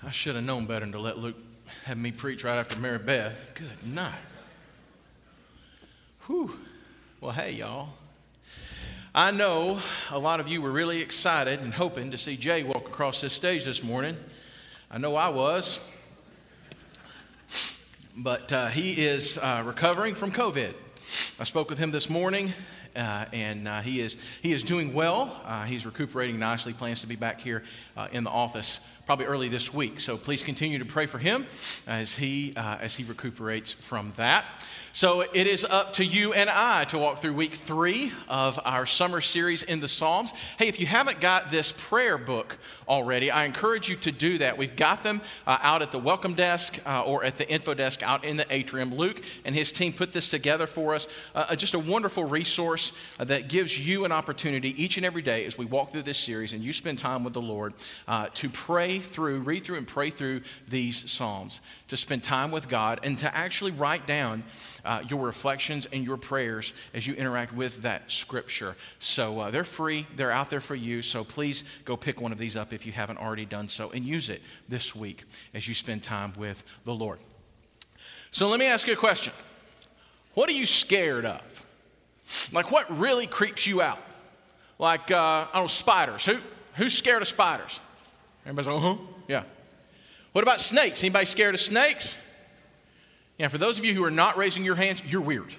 I should have known better than to let Luke have me preach right after Mary Beth. Good night. Whew. Well, hey, y'all. I know a lot of you were really excited and hoping to see Jay walk across this stage this morning. I know I was. But he is recovering from COVID. I spoke with him this morning, and he is doing well. He's recuperating nicely, plans to be back here in the office probably early this week. So please continue to pray for him as he recuperates from that. So it is up to you and I to walk through week 3 of our summer series in the Psalms. Hey, if you haven't got this prayer book already, I encourage you to do that. We've got them out at the welcome desk or at the info desk out in the atrium. Luke and his team put this together for us. Just a wonderful resource that gives you an opportunity each and every day as we walk through this series and you spend time with the Lord to read through and pray through these Psalms, to spend time with God and to actually write down your reflections and your prayers as you interact with that scripture. So they're free. They're out there for you. So please go pick one of these up if you haven't already done so and use it this week as you spend time with the Lord. So let me ask you a question. What are you scared of? Like what really creeps you out? Like, I don't know, spiders. Who's scared of spiders? Everybody's like, uh-huh, yeah. What about snakes? Anybody scared of snakes? Yeah, for those of you who are not raising your hands, you're weird.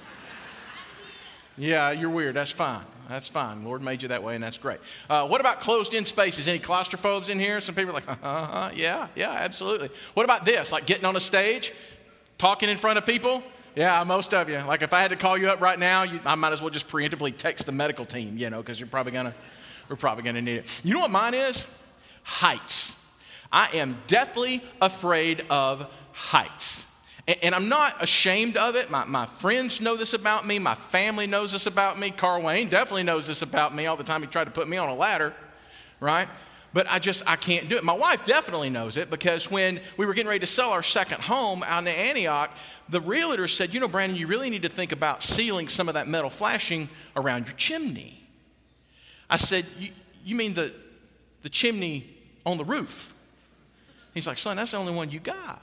Yeah, you're weird. That's fine. That's fine. The Lord made you that way, and that's great. What about closed-in spaces? Any claustrophobes in here? Some people are like, yeah, absolutely. What about this? Like getting on a stage, talking in front of people? Yeah, most of you. Like if I had to call you up right now, I might as well just preemptively text the medical team, because we're probably gonna need it. You know what mine is? Heights. I am deathly afraid of heights. And I'm not ashamed of it. My friends know this about me. My family knows this about me. Carl Wayne definitely knows this about me all the time. He tried to put me on a ladder, right? But I can't do it. My wife definitely knows it because when we were getting ready to sell our second home out in Antioch, the realtor said, Brandon, you really need to think about sealing some of that metal flashing around your chimney. I said, you mean the chimney on the roof? He's like, son, that's the only one you got.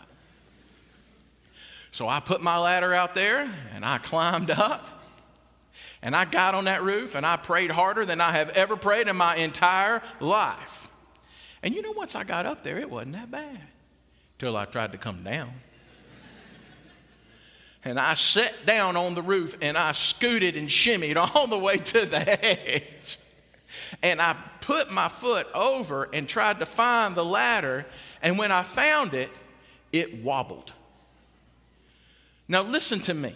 So I put my ladder out there and I climbed up and I got on that roof and I prayed harder than I have ever prayed in my entire life. And once I got up there, it wasn't that bad till I tried to come down. And I sat down on the roof and I scooted and shimmied all the way to the edge. And I put my foot over and tried to find the ladder. And when I found it, it wobbled. Now listen to me.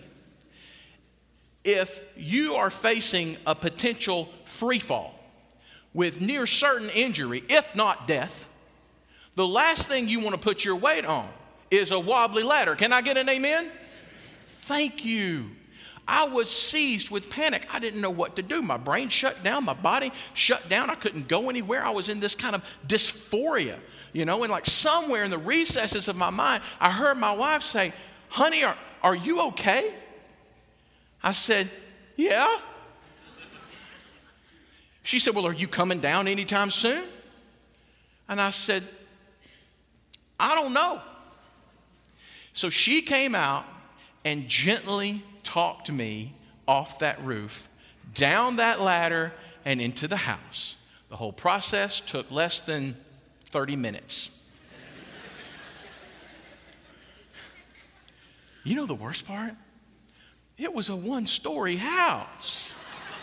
If you are facing a potential free fall with near certain injury, if not death, the last thing you want to put your weight on is a wobbly ladder. Can I get an amen? Thank you. I was seized with panic. I didn't know what to do. My brain shut down. My body shut down. I couldn't go anywhere. I was in this kind of dysphoria, and like somewhere in the recesses of my mind, I heard my wife say, honey, are you okay? I said, yeah. She said, well, are you coming down anytime soon? And I said, I don't know. So she came out and gently talked me off that roof, down that ladder, and into the house. The whole process took less than 30 minutes. You know the worst part? It was a one-story house.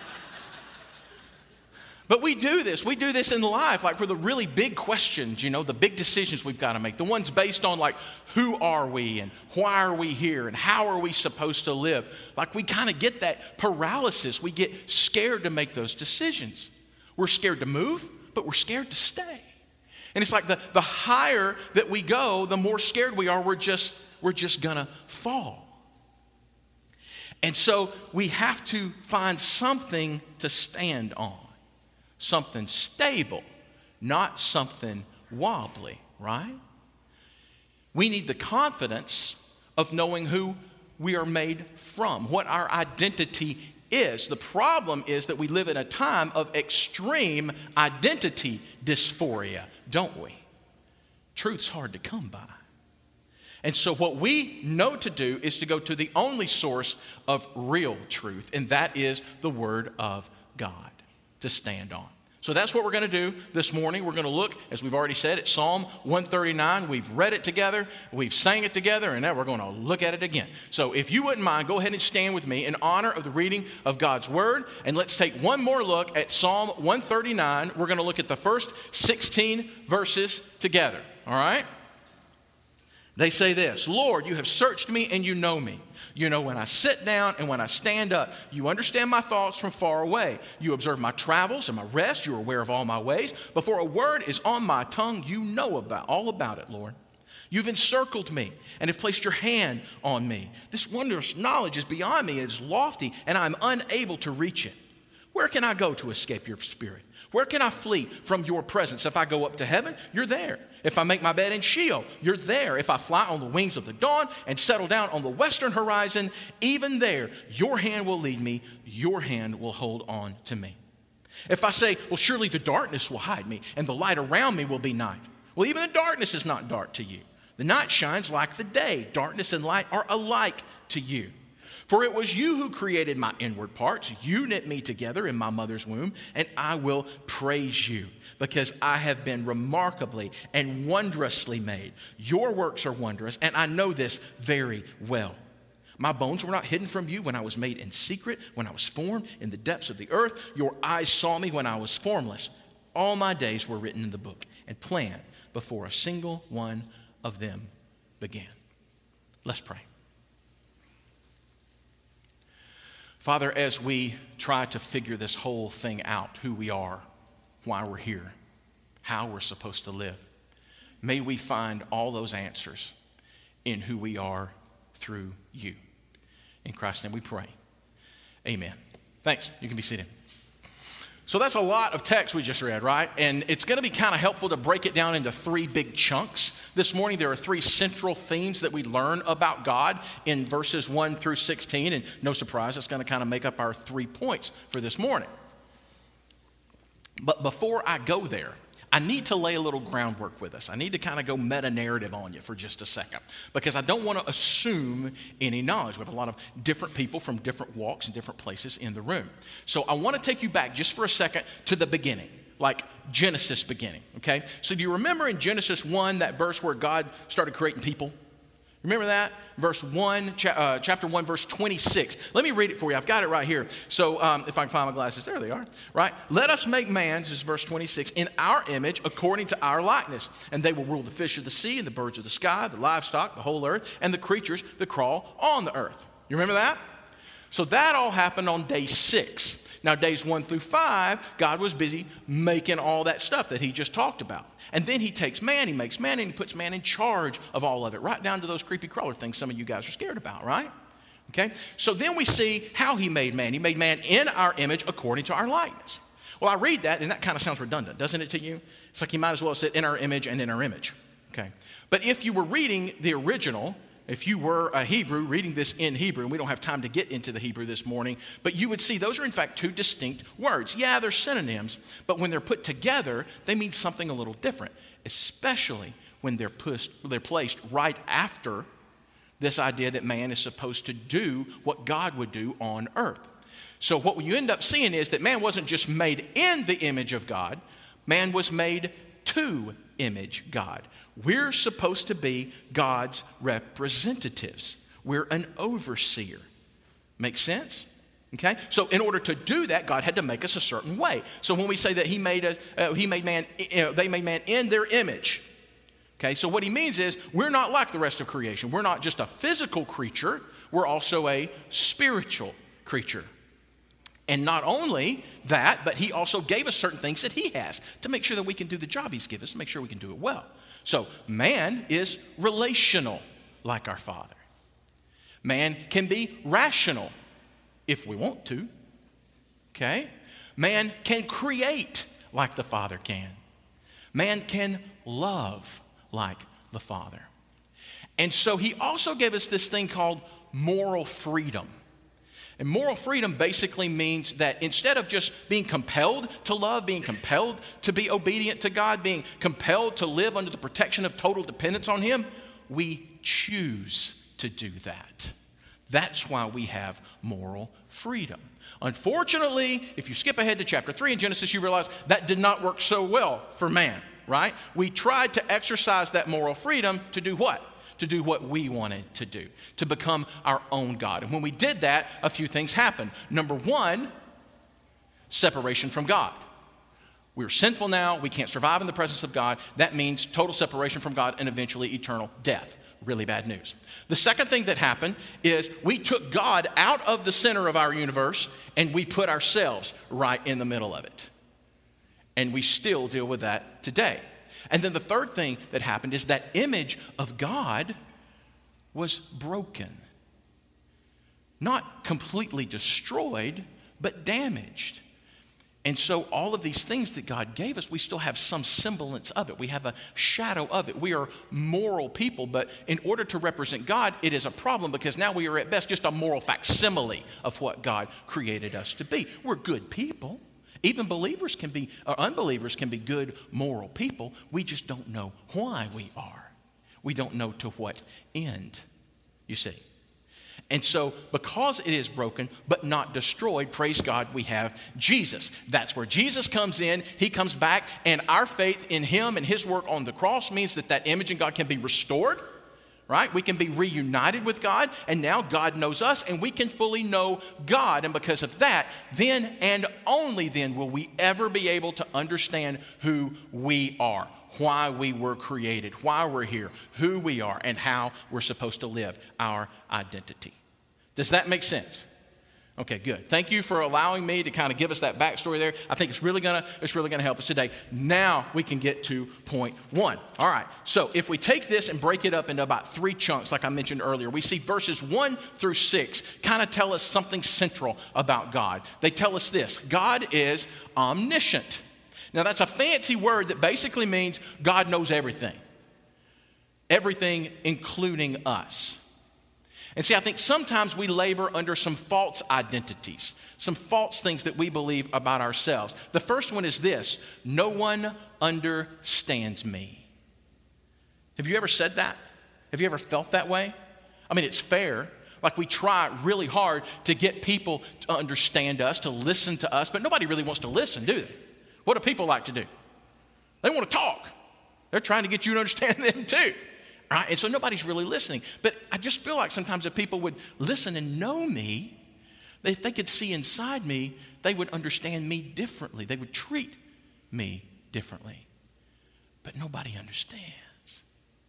But we do this in life, like for the really big questions, the big decisions we've got to make, the ones based on like, who are we and why are we here and how are we supposed to live? Like we kind of get that paralysis. We get scared to make those decisions. We're scared to move, but we're scared to stay. And it's like the higher that we go, the more scared we are, we're just gonna fall. And so we have to find something to stand on. Something stable, not something wobbly, right? We need the confidence of knowing who we are made from, what our identity is. The problem is that we live in a time of extreme identity dysphoria, don't we? truth's hard to come by. And so what we know to do is to go to the only source of real truth, and that is the Word of God to stand on. So that's what we're going to do this morning. We're going to look, as we've already said, at Psalm 139. We've read it together, we've sang it together, and now we're going to look at it again. So if you wouldn't mind, go ahead and stand with me in honor of the reading of God's Word, and let's take one more look at Psalm 139. We're going to look at the first 16 verses together, all right? They say this: Lord, you have searched me and you know me. You know when I sit down and when I stand up. You understand my thoughts from far away. You observe my travels and my rest. You are aware of all my ways. Before a word is on my tongue, you know all about it, Lord. You've encircled me and have placed your hand on me. This wondrous knowledge is beyond me. It is lofty, and I'm unable to reach it. Where can I go to escape your spirit? Where can I flee from your presence? If I go up to heaven, you're there. If I make my bed in Sheol, you're there. If I fly on the wings of the dawn and settle down on the western horizon, even there, your hand will lead me. Your hand will hold on to me. If I say, well, surely the darkness will hide me and the light around me will be night. Well, even the darkness is not dark to you. The night shines like the day. Darkness and light are alike to you. For it was you who created my inward parts. You knit me together in my mother's womb, and I will praise you, because I have been remarkably and wondrously made. Your works are wondrous, and I know this very well. My bones were not hidden from you when I was made in secret, when I was formed in the depths of the earth. Your eyes saw me when I was formless. All my days were written in the book and planned before a single one of them began. Let's pray. Father, as we try to figure this whole thing out, who we are, why we're here, how we're supposed to live, may we find all those answers in who we are through you. In Christ's name we pray. Amen. Thanks. You can be seated. So that's a lot of text we just read, right? And it's going to be kind of helpful to break it down into three big chunks. This morning there are three central themes that we learn about God in verses 1 through 16. And no surprise, it's going to kind of make up our 3 points for this morning. But before I go there, I need to lay a little groundwork with us. I need to kind of go meta-narrative on you for just a second, because I don't want to assume any knowledge. We have a lot of different people from different walks and different places in the room. So I want to take you back just for a second to the beginning, like Genesis beginning, okay? So do you remember in Genesis 1, that verse where God started creating people? Remember that? Verse 1, chapter 1, verse 26. Let me read it for you. I've got it right here. So if I can find my glasses, there they are, right? Let us make man, this is verse 26, in our image according to our likeness. And they will rule the fish of the sea and the birds of the sky, the livestock, the whole earth, and the creatures that crawl on the earth. You remember that? So that all happened on day 6. Now, days 1 through 5, God was busy making all that stuff that he just talked about. And then he takes man, he makes man, and he puts man in charge of all of it, right down to those creepy crawler things some of you guys are scared about, right? Okay? So then we see how he made man. He made man in our image according to our likeness. Well, I read that, and that kind of sounds redundant, doesn't it to you? It's like you might as well have said in our image and in our image. Okay? But if you were reading the original, if you were a Hebrew reading this in Hebrew, and we don't have time to get into the Hebrew this morning, but you would see those are in fact two distinct words. Yeah, they're synonyms, but when they're put together, they mean something a little different, especially when they're placed right after this idea that man is supposed to do what God would do on earth. So what you end up seeing is that man wasn't just made in the image of God, man was made to image God. We're supposed to be God's representatives. We're an overseer. Make sense? Okay? So in order to do that, God had to make us a certain way. So when we say that they made man in their image. Okay? So what he means is we're not like the rest of creation. We're not just a physical creature, we're also a spiritual creature. And not only that, but he also gave us certain things that he has to make sure that we can do the job he's given us, to make sure we can do it well. So man is relational like our Father. Man can be rational if we want to. Okay? Man can create like the Father can. Man can love like the Father. And so he also gave us this thing called moral freedom. And moral freedom basically means that instead of just being compelled to love, being compelled to be obedient to God, being compelled to live under the protection of total dependence on Him, we choose to do that. That's why we have moral freedom. Unfortunately, if you skip ahead to chapter 3 in Genesis, you realize that did not work so well for man, right? We tried to exercise that moral freedom to do what? To do what we wanted to do, to become our own God. And when we did that, a few things happened. Number one, separation from God. We're sinful now. We can't survive in the presence of God. That means total separation from God and eventually eternal death. Really bad news. The second thing that happened is we took God out of the center of our universe and we put ourselves right in the middle of it. And we still deal with that today. And then the third thing that happened is that image of God was broken. Not completely destroyed, but damaged. And so all of these things that God gave us, we still have some semblance of it. We have a shadow of it. We are moral people, but in order to represent God, it is a problem because now we are at best just a moral facsimile of what God created us to be. We're good people. Even believers can be, or unbelievers can be good moral people. We just don't know why we are. We don't know to what end, you see. And so because it is broken but not destroyed, praise God, we have Jesus. That's where Jesus comes in. He comes back, and our faith in Him and His work on the cross means that that image in God can be restored, right? We can be reunited with God, and now God knows us, and we can fully know God. And because of that, then and only then will we ever be able to understand who we are, why we were created, why we're here, who we are, and how we're supposed to live our identity. Does that make sense? Okay, good. Thank you for allowing me to kind of give us that backstory there. I think it's really gonna help us today. Now we can get to point one. All right. So if we take this and break it up into about 3 chunks, like I mentioned earlier, we see verses 1 through 6 kind of tell us something central about God. They tell us this: God is omniscient. Now that's a fancy word that basically means God knows everything. Everything, including us. And see, I think sometimes we labor under some false identities, some false things that we believe about ourselves. The first one is this: no one understands me. Have you ever said that? Have you ever felt that way? I mean, it's fair. Like we try really hard to get people to understand us, to listen to us, but nobody really wants to listen, do they? What do people like to do? They want to talk. They're trying to get you to understand them too. Right? And so nobody's really listening. But I just feel like sometimes if people would listen and know me, if they could see inside me, they would understand me differently. They would treat me differently. But nobody understands.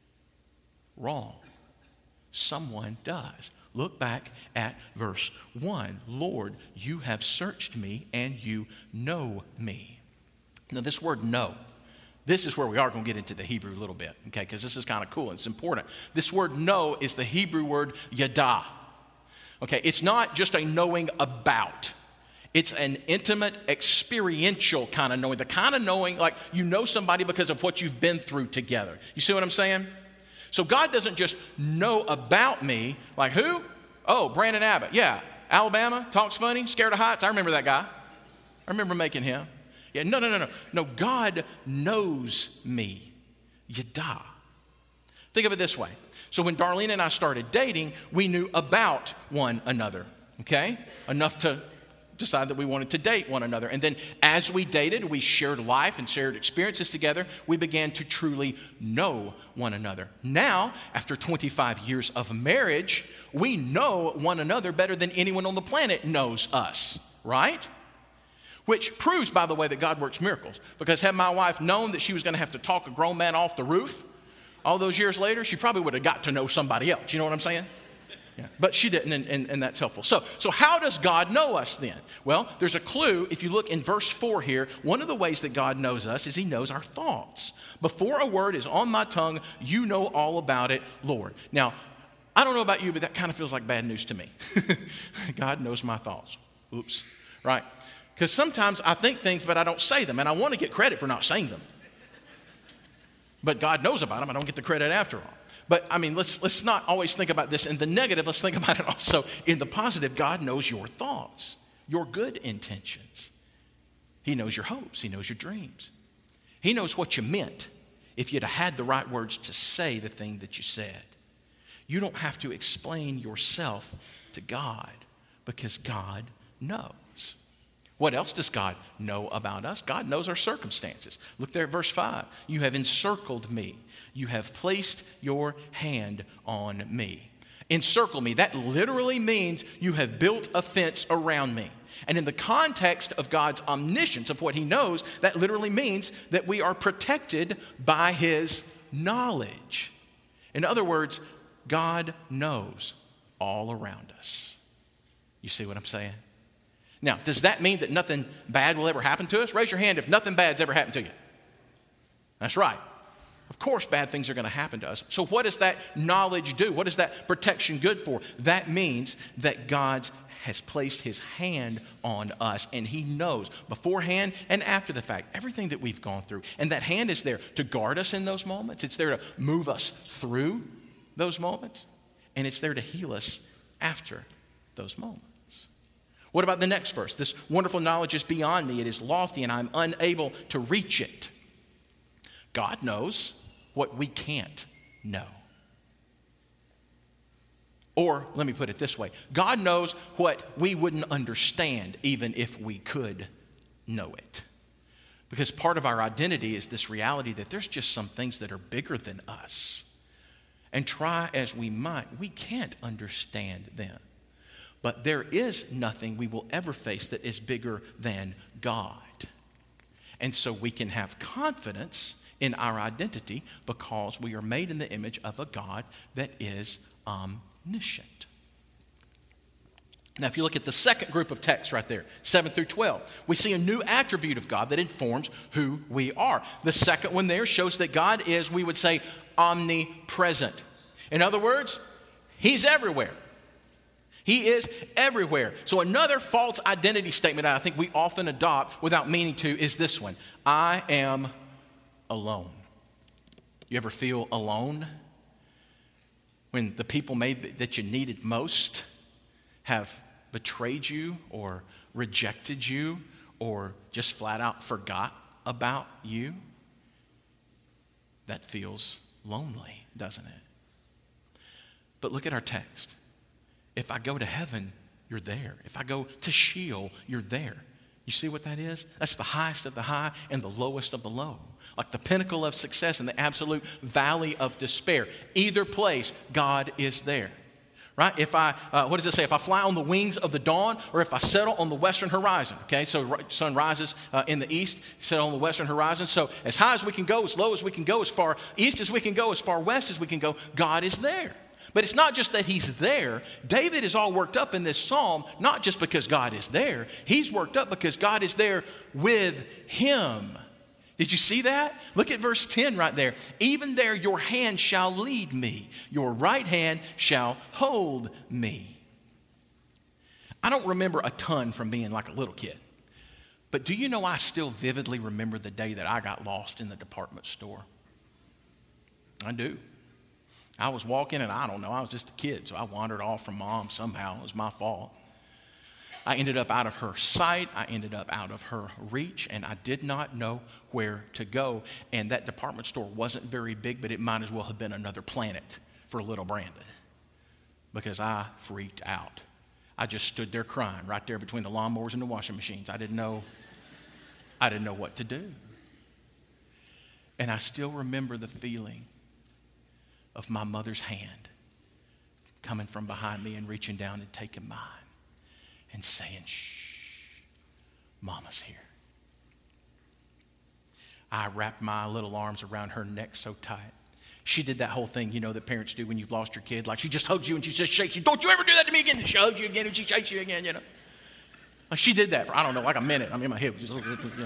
Wrong. Someone does. Look back at verse 1. Lord, you have searched me and you know me. Now this word know, this is where we are going to get into the Hebrew a little bit, okay, because this is kind of cool and it's important. This word know is the Hebrew word yada. Okay, it's not just a knowing about. It's an intimate, experiential kind of knowing. The kind of knowing, like you know somebody because of what you've been through together. You see what I'm saying? So God doesn't just know about me, like who? Oh, Brandon Abbott. Yeah, Alabama, talks funny, scared of heights. I remember that guy. I remember making him. Yeah, no, God knows me. Yada. Think of it this way. So when Darlene and I started dating, we knew about one another, okay? Enough to decide that we wanted to date one another. And then as we dated, we shared life and shared experiences together. We began to truly know one another. Now, after 25 years of marriage, we know one another better than anyone on the planet knows us, right? Which proves, by the way, that God works miracles. Because had my wife known that she was going to have to talk a grown man off the roof all those years later, she probably would have got to know somebody else. You know what I'm saying? Yeah. But she didn't, and that's helpful. So how does God know us then? Well, there's a clue. If you look in verse 4 here, one of the ways that God knows us is He knows our thoughts. Before a word is on my tongue, you know all about it, Lord. Now, I don't know about you, but that kind of feels like bad news to me. God knows my thoughts. Oops. Right? Because sometimes I think things, but I don't say them, and I want to get credit for not saying them. But God knows about them. I don't get the credit after all. But I mean, let's not always think about this in the negative. Let's think about it also in the positive. God knows your thoughts, your good intentions. He knows your hopes. He knows your dreams. He knows what you meant if you'd have had the right words to say the thing that you said. You don't have to explain yourself to God because God knows. What else does God know about us? God knows our circumstances. Look there at verse 5. You have encircled me. You have placed your hand on me. Encircle me. That literally means you have built a fence around me. And in the context of God's omniscience, of what he knows, that literally means that we are protected by his knowledge. In other words, God knows all around us. You see what I'm saying? Now, does that mean that nothing bad will ever happen to us? Raise your hand if nothing bad's ever happened to you. That's right. Of course, bad things are going to happen to us. So what does that knowledge do? What is that protection good for? That means that God has placed his hand on us, and he knows beforehand and after the fact everything that we've gone through. And that hand is there to guard us in those moments. It's there to move us through those moments, and it's there to heal us after those moments. What about the next verse? This wonderful knowledge is beyond me. It is lofty, and I'm unable to reach it. God knows what we can't know. Or, let me put it this way. God knows what we wouldn't understand even if we could know it. Because part of our identity is this reality that there's just some things that are bigger than us. And try as we might, we can't understand them. But there is nothing we will ever face that is bigger than God. And so we can have confidence in our identity because we are made in the image of a God that is omniscient. Now, if you look at the second group of texts right there, 7 through 12, we see a new attribute of God that informs who we are. The second one there shows that God is, we would say, omnipresent. In other words, he's everywhere. He is everywhere. So another false identity statement I think we often adopt without meaning to is this one. I am alone. You ever feel alone? When the people maybe that you needed most have betrayed you or rejected you or just flat out forgot about you? That feels lonely, doesn't it? But look at our text. If I go to heaven, you're there. If I go to Sheol, you're there. You see what that is? That's the highest of the high and the lowest of the low. Like the pinnacle of success and the absolute valley of despair. Either place, God is there. Right? If I, what does it say? If I fly on the wings of the dawn or if I settle on the western horizon. Okay, so sun rises in the east, settle on the western horizon. So as high as we can go, as low as we can go, as far east as we can go, as far west as we can go, God is there. But it's not just that he's there. David is all worked up in this psalm, not just because God is there. He's worked up because God is there with him. Did you see that? Look at verse 10 right there. Even there your hand shall lead me. Your right hand shall hold me. I don't remember a ton from being like a little kid. But do you know I still vividly remember the day that I got lost in the department store? I do. I was walking and I don't know, I was just a kid, so I wandered off from mom somehow. It was my fault. I ended up out of her sight. I ended up out of her reach, and I did not know where to go. And that department store wasn't very big, but it might as well have been another planet for little Brandon because I freaked out. I just stood there crying right there between the lawnmowers and the washing machines. I didn't know what to do. And I still remember the feeling of my mother's hand coming from behind me and reaching down and taking mine and saying, shh, Mama's here. I wrapped my little arms around her neck so tight. She did that whole thing, you know, that parents do when you've lost your kid. Like she just hugs you and she just shakes you. Don't you ever do that to me again. And she hugs you again and she shakes you again, you know. Like she did that for, I don't know, like a minute. I'm in my head. Just, you know.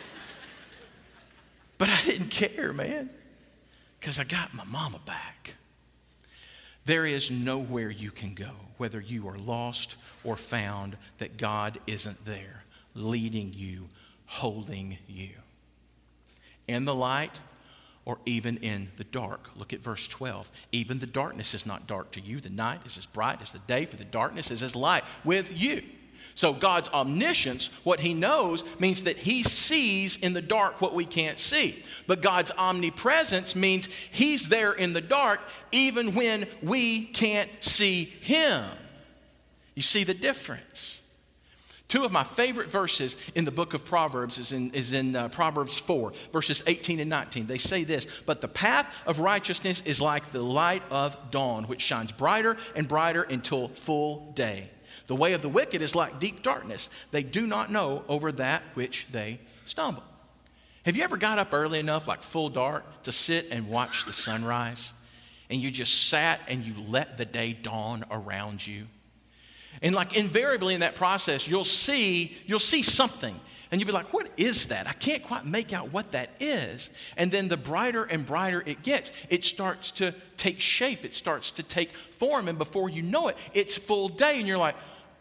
But I didn't care, man. Because I got my mama back. There is nowhere you can go, whether you are lost or found, that God isn't there, leading you, holding you. In the light or even in the dark. Look at verse 12. Even the darkness is not dark to you. The night is as bright as the day, for the darkness is as light with you. So God's omniscience, what he knows, means that he sees in the dark what we can't see. But God's omnipresence means he's there in the dark even when we can't see him. You see the difference? Two of my favorite verses in the book of Proverbs is in Proverbs 4, verses 18 and 19. They say this, but the path of righteousness is like the light of dawn, which shines brighter and brighter until full day. The way of the wicked is like deep darkness. They do not know over that which they stumble. Have you ever got up early enough, like full dark, to sit and watch the sunrise? And you just sat and you let the day dawn around you? And like invariably in that process, you'll see something. And you'll be like, what is that? I can't quite make out what that is. And then the brighter and brighter it gets, it starts to take shape. It starts to take form. And before you know it, it's full day. And you're like,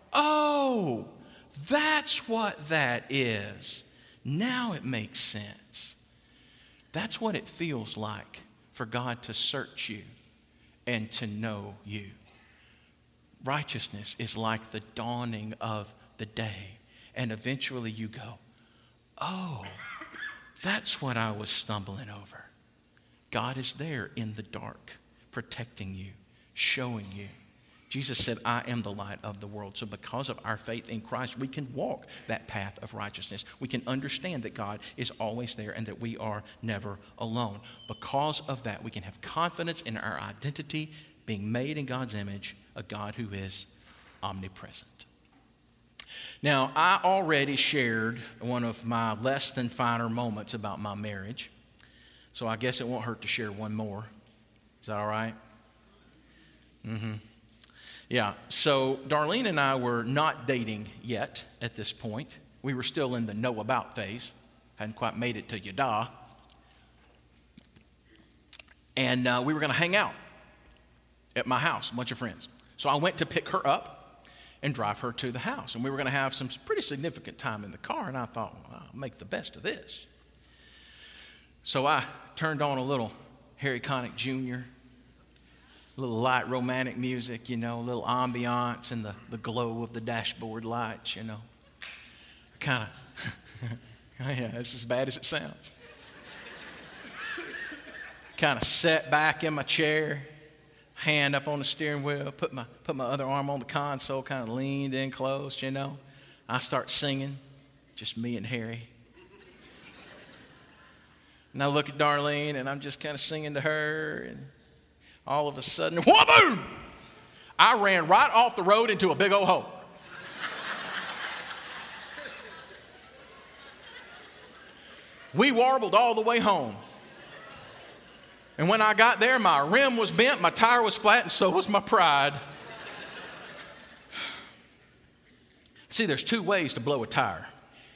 oh, that's what that is. Now it makes sense. That's what it feels like for God to search you and to know you. Righteousness is like the dawning of the day. And eventually you go, oh, that's what I was stumbling over. God is there in the dark, protecting you, showing you. Jesus said, I am the light of the world. So because of our faith in Christ, we can walk that path of righteousness. We can understand that God is always there and that we are never alone. Because of that, we can have confidence in our identity, being made in God's image, a God who is omnipresent. Now, I already shared one of my less than finer moments about my marriage, so I guess it won't hurt to share one more. Is that all right? Yeah, so Darlene and I were not dating yet at this point. We were still in the know about phase. Hadn't quite made it to yada. And we were going to hang out at my house, a bunch of friends. So I went to pick her up and drive her to the house. And we were going to have some pretty significant time in the car. And I thought, well, I'll make the best of this. So I turned on a little Harry Connick Jr., a little light romantic music, a little ambiance and the glow of the dashboard lights, Kind of, yeah, it's as bad as it sounds. Kind of sat back in my chair, hand up on the steering wheel, put my other arm on the console, kind of leaned in close, I start singing, just me and Harry. And I look at Darlene, and I'm just kind of singing to her, and all of a sudden, wha-boom! I ran right off the road into a big old hole. We warbled all the way home. And when I got there, my rim was bent, my tire was flat, and so was my pride. See, there's two ways to blow a tire.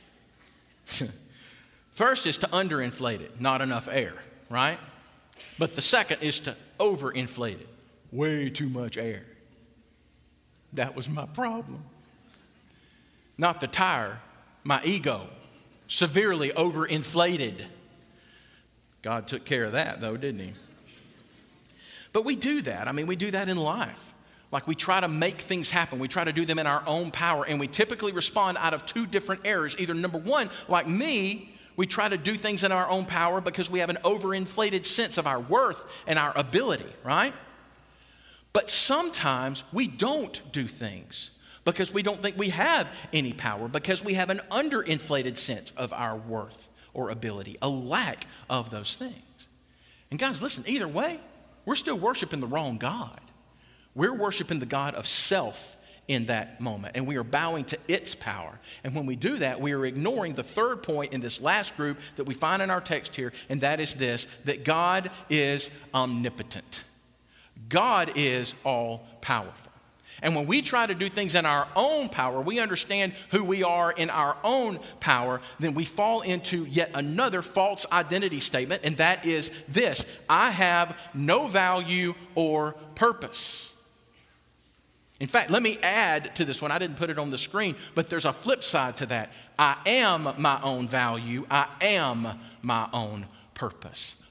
First is to underinflate it, not enough air, right? But the second is to overinflate it, way too much air. That was my problem. Not the tire, my ego, severely overinflated. God took care of that, though, didn't he? But we do that. We do that in life. Like we try to make things happen. We try to do them in our own power. And we typically respond out of two different errors. Either number one, like me, we try to do things in our own power because we have an overinflated sense of our worth and our ability, right? But sometimes we don't do things because we don't think we have any power, because we have an underinflated sense of our worth or ability, a lack of those things. And guys, listen, either way, we're still worshiping the wrong God. We're worshiping the God of self in that moment, and we are bowing to its power. And when we do that, we are ignoring the third point in this last group that we find in our text here, and that is this, that God is omnipotent. God is all-powerful. And when we try to do things in our own power, we understand who we are in our own power, then we fall into yet another false identity statement, and that is this: I have no value or purpose. In fact, let me add to this one. I didn't put it on the screen, but there's a flip side to that. I am my own value. I am my own purpose.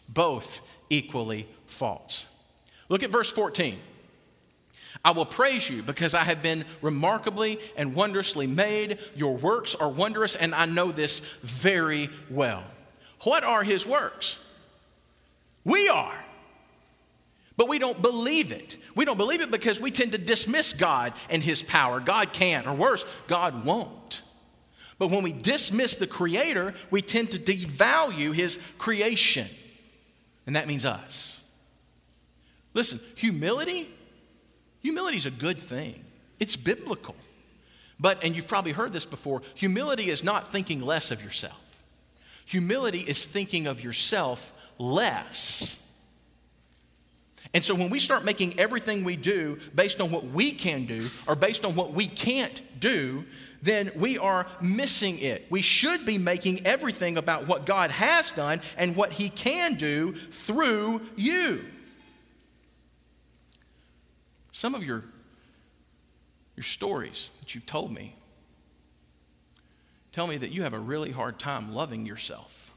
both equally false. Look at verse 14. I will praise you because I have been remarkably and wondrously made. Your works are wondrous, and I know this very well. What are his works? We are. But we don't believe it. We don't believe it because we tend to dismiss God and his power. God can't, or worse, God won't. But when we dismiss the Creator, we tend to devalue his creation. And that means us. Listen, humility is a good thing. It's biblical. But, and you've probably heard this before, humility is not thinking less of yourself. Humility is thinking of yourself less. And so when we start making everything we do based on what we can do or based on what we can't do, then we are missing it. We should be making everything about what God has done and what he can do through you. Some of your stories that you've told me tell me that you have a really hard time loving yourself.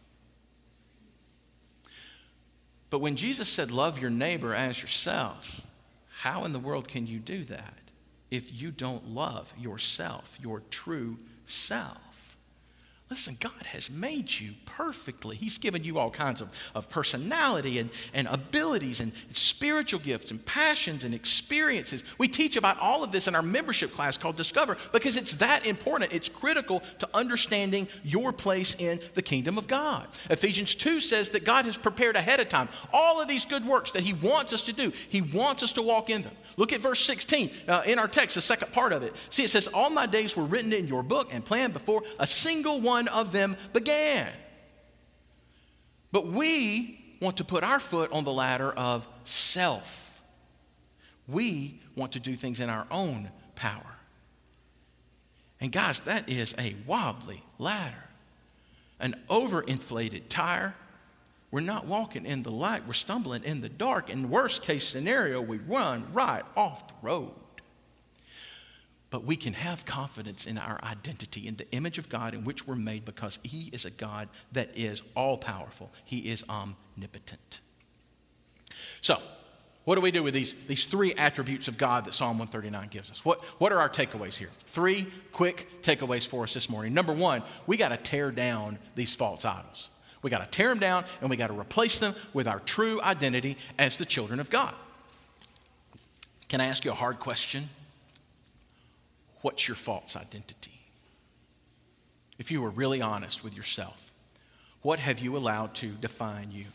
But when Jesus said, love your neighbor as yourself, how in the world can you do that if you don't love yourself, your true self? Listen, God has made you perfectly. He's given you all kinds of personality and abilities and spiritual gifts and passions and experiences. We teach about all of this in our membership class called Discover because it's that important. It's critical to understanding your place in the kingdom of God. Ephesians 2 says that God has prepared ahead of time all of these good works that he wants us to do. He wants us to walk in them. Look at verse 16 in our text, the second part of it. See, it says, all my days were written in your book and planned before a single one of them began. But we want to put our foot on the ladder of self. We want to do things in our own power. And guys, that is a wobbly ladder, an overinflated tire. We're not walking in the light. We're stumbling in the dark. In worst case scenario, we run right off the road. But we can have confidence in our identity, in the image of God in which we're made, because he is a God that is all-powerful. He is omnipotent. So, what do we do with these three attributes of God that Psalm 139 gives us? What are our takeaways here? 3 quick takeaways for us this morning. Number 1, we got to tear down these false idols. We got to tear them down, and we got to replace them with our true identity as the children of God. Can I ask you a hard question? What's your false identity? If you were really honest with yourself, what have you allowed to define you?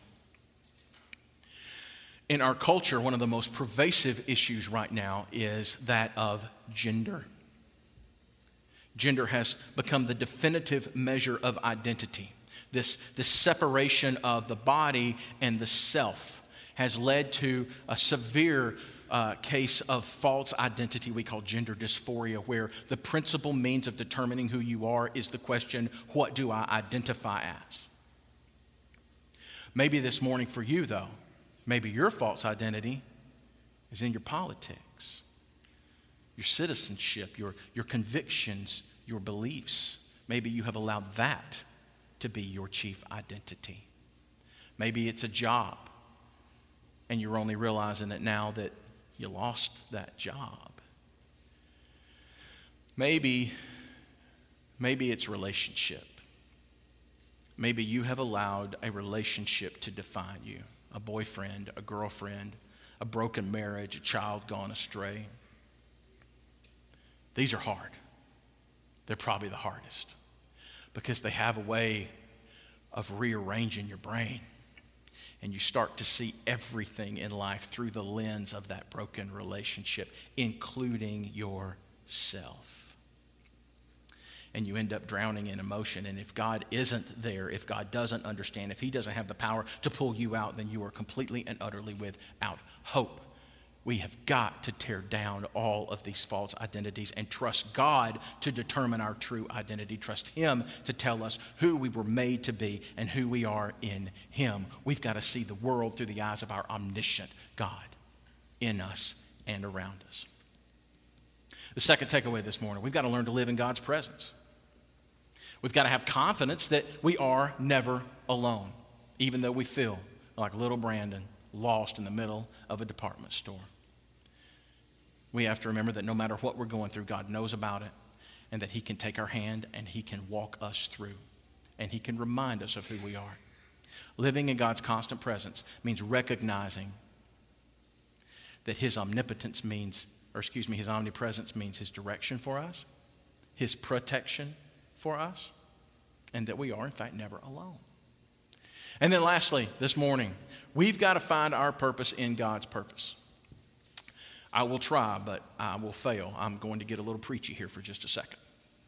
In our culture, one of the most pervasive issues right now is that of gender. Gender has become the definitive measure of identity. This separation of the body and the self has led to a severe case of false identity we call gender dysphoria, where the principal means of determining who you are is the question, what do I identify as? Maybe this morning for you, though, maybe your false identity is in your politics, your citizenship, your convictions, your beliefs. Maybe you have allowed that to be your chief identity. Maybe it's a job, and you're only realizing it now that you lost that job. Maybe it's relationship. Maybe you have allowed a relationship to define you. A boyfriend, a girlfriend, a broken marriage, a child gone astray. These are hard. They're probably the hardest because they have a way of rearranging your brain. And you start to see everything in life through the lens of that broken relationship, including yourself. And you end up drowning in emotion. And if God isn't there, if God doesn't understand, if he doesn't have the power to pull you out, then you are completely and utterly without hope. We have got to tear down all of these false identities and trust God to determine our true identity. Trust him to tell us who we were made to be and who we are in him. We've got to see the world through the eyes of our omniscient God in us and around us. The second takeaway this morning, we've got to learn to live in God's presence. We've got to have confidence that we are never alone, even though we feel like little Brandon, lost in the middle of a department store. We have to remember that no matter what we're going through, God knows about it, and that he can take our hand and he can walk us through, and he can remind us of who we are. Living in God's constant presence means recognizing that his omnipotence means, his omnipresence means his direction for us, his protection for us, and that we are, in fact, never alone. And then lastly, this morning, we've got to find our purpose in God's purpose. I will try, but I will fail. I'm going to get a little preachy here for just a second.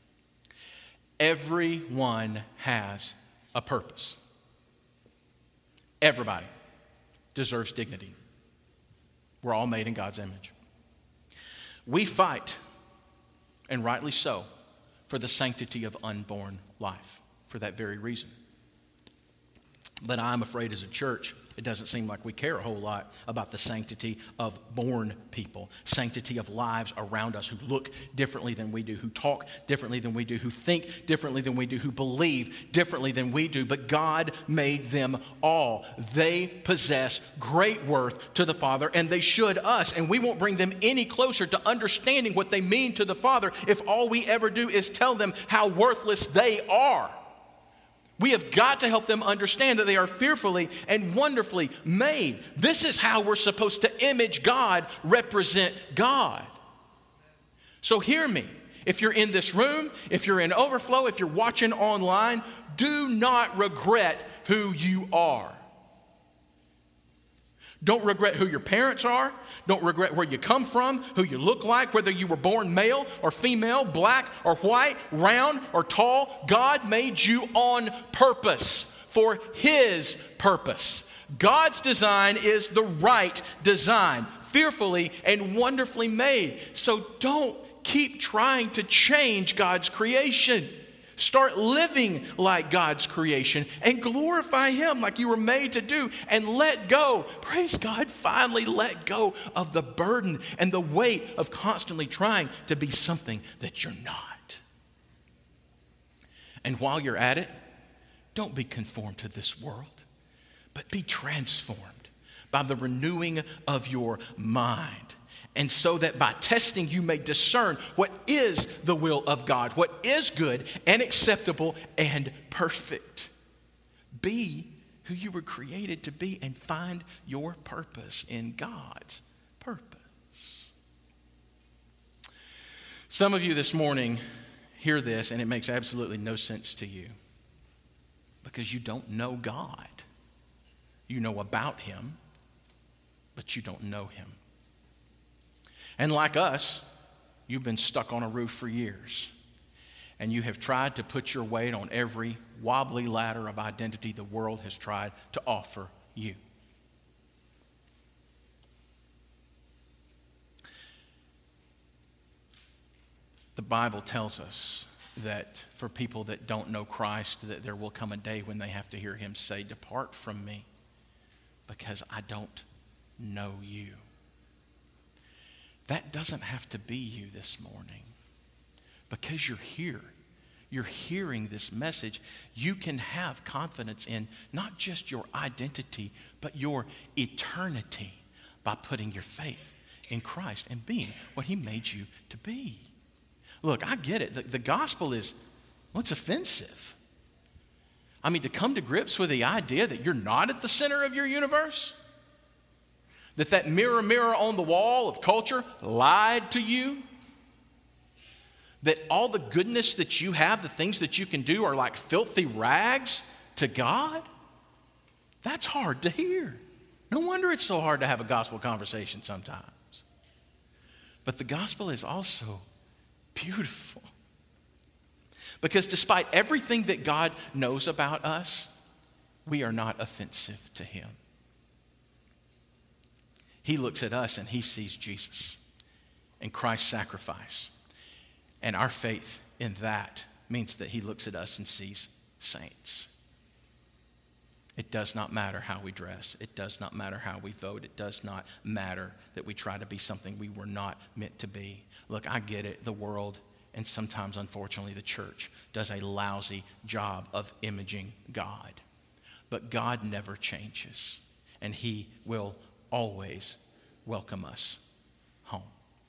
Everyone has a purpose. Everybody deserves dignity. We're all made in God's image. We fight, and rightly so, for the sanctity of unborn life for that very reason. But I'm afraid as a church, it doesn't seem like we care a whole lot about the sanctity of born people, sanctity of lives around us who look differently than we do, who talk differently than we do, who think differently than we do, who believe differently than we do. But God made them all. They possess great worth to the Father, and they should us. And we won't bring them any closer to understanding what they mean to the Father if all we ever do is tell them how worthless they are. We have got to help them understand that they are fearfully and wonderfully made. This is how we're supposed to image God, represent God. So hear me. If you're in this room, if you're in Overflow, if you're watching online, do not regret who you are. Don't regret who your parents are. Don't regret where you come from, who you look like, whether you were born male or female, black or white, round or tall. God made you on purpose for his purpose. God's design is the right design, fearfully and wonderfully made. So don't keep trying to change God's creation. Start living like God's creation and glorify him like you were made to do, and let go. Praise God, finally let go of the burden and the weight of constantly trying to be something that you're not. And while you're at it, don't be conformed to this world, but be transformed by the renewing of your mind. And so that by testing you may discern what is the will of God, what is good and acceptable and perfect. Be who you were created to be and find your purpose in God's purpose. Some of you this morning hear this and it makes absolutely no sense to you because you don't know God. You know about him, but you don't know him. And like us, you've been stuck on a roof for years. And you have tried to put your weight on every wobbly ladder of identity the world has tried to offer you. The Bible tells us that for people that don't know Christ, that there will come a day when they have to hear him say, "Depart from me, because I don't know you." That doesn't have to be you this morning. Because you're here, you're hearing this message, you can have confidence in not just your identity, but your eternity by putting your faith in Christ and being what he made you to be. Look, I get it. The gospel is, well, it's offensive. I mean, to come to grips with the idea that you're not at the center of your universe, that mirror, mirror on the wall of culture lied to you, that all the goodness that you have, the things that you can do are like filthy rags to God, that's hard to hear. No wonder it's so hard to have a gospel conversation sometimes. But the gospel is also beautiful. Because despite everything that God knows about us, we are not offensive to him. He looks at us and he sees Jesus and Christ's sacrifice. And our faith in that means that he looks at us and sees saints. It does not matter how we dress. It does not matter how we vote. It does not matter that we try to be something we were not meant to be. Look, I get it. The world, and sometimes, unfortunately, the church, does a lousy job of imaging God. But God never changes. and he will always welcome us home.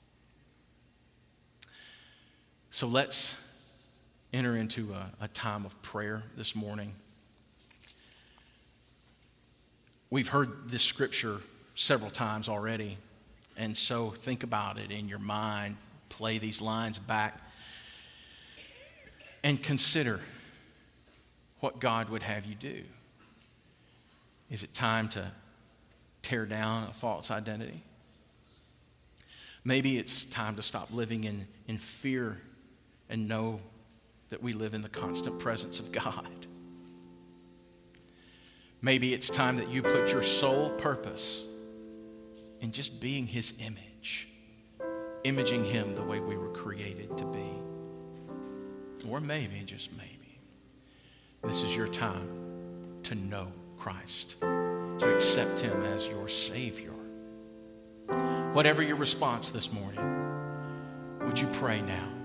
So let's enter into a time of prayer this morning. We've heard this scripture several times already, and so think about it in your mind. Play these lines back and consider what God would have you do. Is it time to tear down a false identity? Maybe it's time to stop living in fear and know that we live in the constant presence of God. Maybe it's time that you put your sole purpose in just being his image, imaging him the way we were created to be. Or maybe, just maybe, this is your time to know Christ, to accept him as your Savior. Whatever your response this morning, would you pray now?